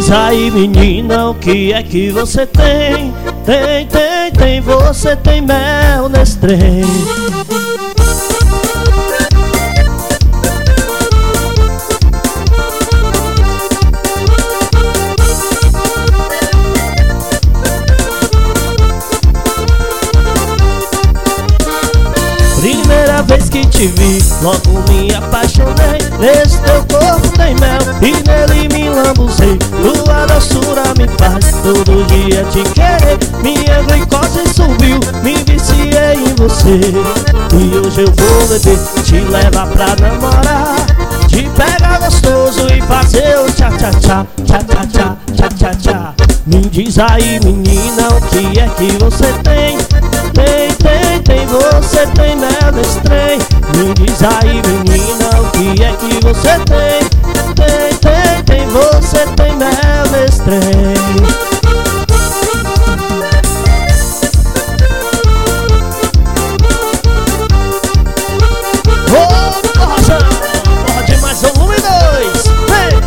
diz aí, menina, o que é que você tem? Tem, você tem mel nesse trem. Primeira vez que te vi, logo me apaixonei. Nesse teu corpo tem mel e nele me lambuzei. Tua doçura me faz todo dia te querer. Minha glicose subiu, me viciei em você. E hoje eu vou beber, te levar pra namorar, te pegar gostoso e fazer o tchá-tchá-tchá, tchá-tchá-tchá, tchá-tchá-tchá. Me diz aí, menina, o que é que você tem? Tem, você tem mel nesse trem. Me diz aí, menina, o que é que você tem? Tem, você tem mel nesse trem. Pode mais um, 1 e 2, vem!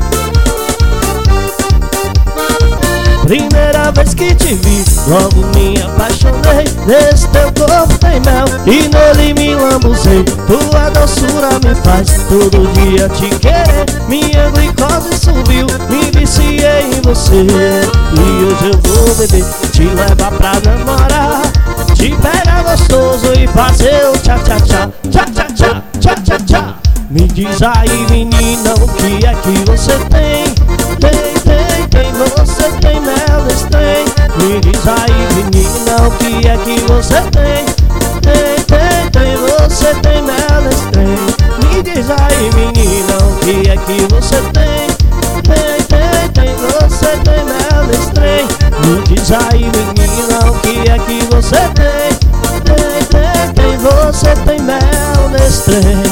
Primeira vez que te vi, logo me apaixonei. Nesse teu corpo tem mel e nele me lambuzei. Tua doçura me faz todo dia te querer. Minha glicose subiu, me viciei em você. E hoje eu vou beber, te levar pra namorar, te pegar gostoso e fazer o tchá-tchá-tchá, tchá-tchá-tchá, tchá-tchá-tchá. Me diz aí, menina, o que é que você tem? Tem, você tem mel nesse trem. Me diz aí, menina, o que é que você tem? Tem, você tem mel nesse trem. Me diz aí, menina, o que é que você tem? Tem, você tem mel nesse trem. Me diz aí, menina, o que é que você tem? Tem, você tem mel nesse trem.